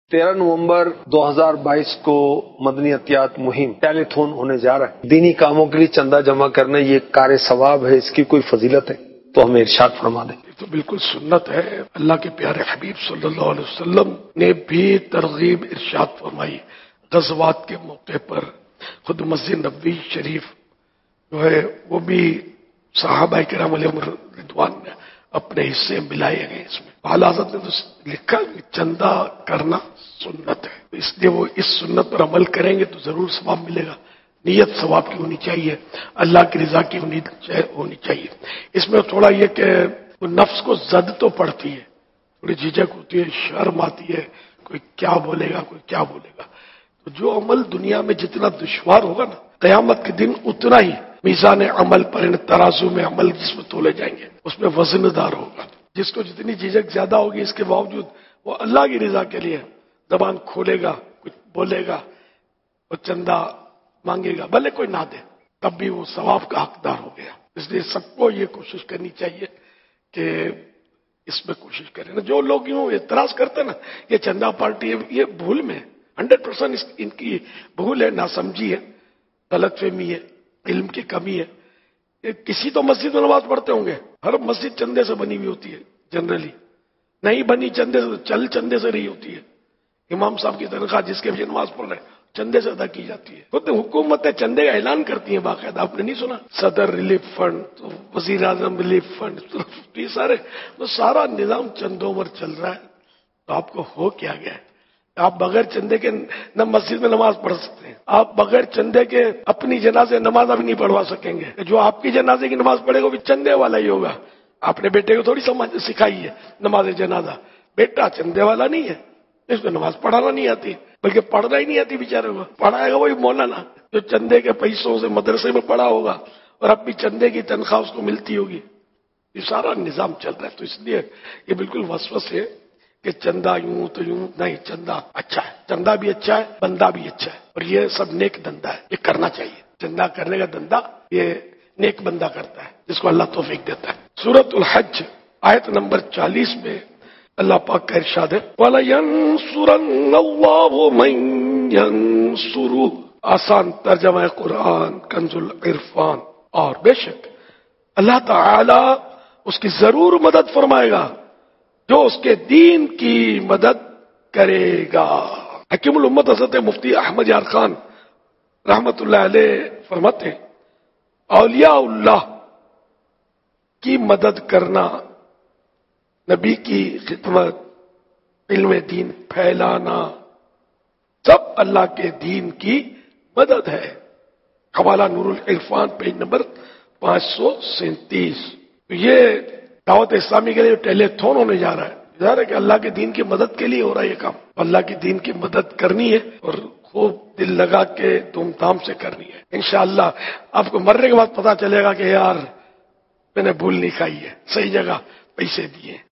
13 نومبر 2022 کو مدنی عطیات مہم ٹیلی تھون ہونے جا رہا ہے۔ دینی کاموں کے لیے چندہ جمع کرنا یہ کار ثواب ہے، اس کی کوئی فضیلت ہے تو ہمیں ارشاد فرما دیں۔ تو بالکل سنت ہے، اللہ کے پیارے حبیب صلی اللہ علیہ وسلم نے بھی ترغیب ارشاد فرمائی۔ غزوات کے موقع پر خود مسجد نبوی شریف جو ہے وہ بھی صحابہ کرام علیہم رضوان نے اپنے حصے ملائے گئے۔ اس میں اعلیٰ حضرت نے تو لکھا کہ چندہ کرنا سنت ہے، اس لیے وہ اس سنت پر عمل کریں گے تو ضرور ثواب ملے گا۔ نیت ثواب کی ہونی چاہیے، اللہ کی رضا کی ہونی چاہیے۔ اس میں تھوڑا یہ کہ وہ نفس کو زد تو پڑتی ہے، تھوڑی جھجک ہوتی ہے، شرم آتی ہے، کوئی کیا بولے گا، کوئی کیا بولے گا۔ تو جو عمل دنیا میں جتنا دشوار ہوگا نا، قیامت کے دن اتنا ہی میزان عمل پر ترازو میں عمل جس میں تولے جائیں گے اس میں وزن دار ہوگا۔ جس کو جتنی جھجک زیادہ ہوگی اس کے باوجود وہ اللہ کی رضا کے لیے زبان کھولے گا، کچھ بولے گا، وہ چندہ مانگے گا، بھلے کوئی نہ دے تب بھی وہ ثواب کا حقدار ہو گیا۔ اس لیے سب کو یہ کوشش کرنی چاہیے کہ اس میں کوشش کریں۔ جو لوگ یوں اعتراض کرتے ہیں نا یہ چندہ پارٹی ہے، یہ بھول میں 100% ان کی بھول ہے، ناسمجھی ہے، غلط فہمی ہے، علم کی کمی ہے۔ کسی تو مسجد میں نماز پڑھتے ہوں گے، ہر مسجد چندے سے بنی ہوئی ہوتی ہے، جنرلی نہیں بنی چندے سے، چل چندے سے رہی ہوتی ہے۔ امام صاحب کی تنخواہ جس کے بھی نماز پڑھ رہے ہیں چندے سے ادا کی جاتی ہے۔ خود حکومتیں چندے کا اعلان کرتی ہیں باقاعدہ، آپ نے نہیں سنا؟ صدر ریلیف فنڈ، تو وزیر اعظم ریلیف فنڈ، یہ سارا نظام چندوں پر چل رہا ہے۔ تو آپ کو ہو کیا گیا ہے؟ آپ بغیر چندے کے نہ مسجد میں نماز پڑھ سکتے ہیں، آپ بغیر چندے کے اپنی جنازے نماز بھی نہیں پڑھوا سکیں گے۔ جو آپ کی جنازے کی نماز پڑھے گا وہ بھی چندے والا ہی ہوگا۔ آپ نے بیٹے کو تھوڑی سکھائی ہے نماز جنازہ، بیٹا چندے والا نہیں ہے، اس کو نماز پڑھانا نہیں آتی، بلکہ پڑھنا ہی نہیں آتی بیچارے کو، پڑھائے گا وہی مولانا جو چندے کے پیسوں سے مدرسے میں پڑھا ہوگا اور اب بھی چندے کی تنخواہ اس کو ملتی ہوگی۔ یہ سارا نظام چل رہا ہے۔ تو اس لیے یہ بالکل وسوس ہے کہ چندہ یوں تو یوں نہیں، چندہ اچھا ہے، چندہ بھی اچھا ہے، بندہ بھی اچھا ہے، اور یہ سب نیک دندہ ہے، یہ کرنا چاہیے۔ چندہ کرنے کا دندہ یہ نیک بندہ کرتا ہے جس کو اللہ توفیق دیتا ہے۔ سورۃ الحج آیت نمبر 40 میں اللہ پاک کا ارشاد ہے وَلَيَنْصُرَنَّ اللَّهُ مَن يَنْصُرُهُ، آسان ترجمہ قرآن کنز العرفان۔ اور بے شک اللہ تعالی اس کی ضرور مدد فرمائے گا جو اس کے دین کی مدد کرے گا۔ حکیم الامت حضرت مفتی احمد یار خان رحمت اللہ علیہ فرماتے ہیں اولیاء اللہ کی مدد کرنا، نبی کی خدمت، علم دین پھیلانا، سب اللہ کے دین کی مدد ہے۔ حوالہ نور العرفان پیج نمبر 537۔ یہ دعوت اسلامی کے لیے ٹیلی تھون ہونے جا رہا ہے، ظاہر ہے کہ اللہ کے دین کی مدد کے لیے ہو رہا ہے یہ کام۔ اللہ کے دین کی مدد کرنی ہے اور خوب دل لگا کے دھوم دھام سے کرنی ہے۔ انشاءاللہ آپ کو مرنے کے بعد پتا چلے گا کہ یار میں نے بھول نہیں کھائی ہے، صحیح جگہ پیسے دیے۔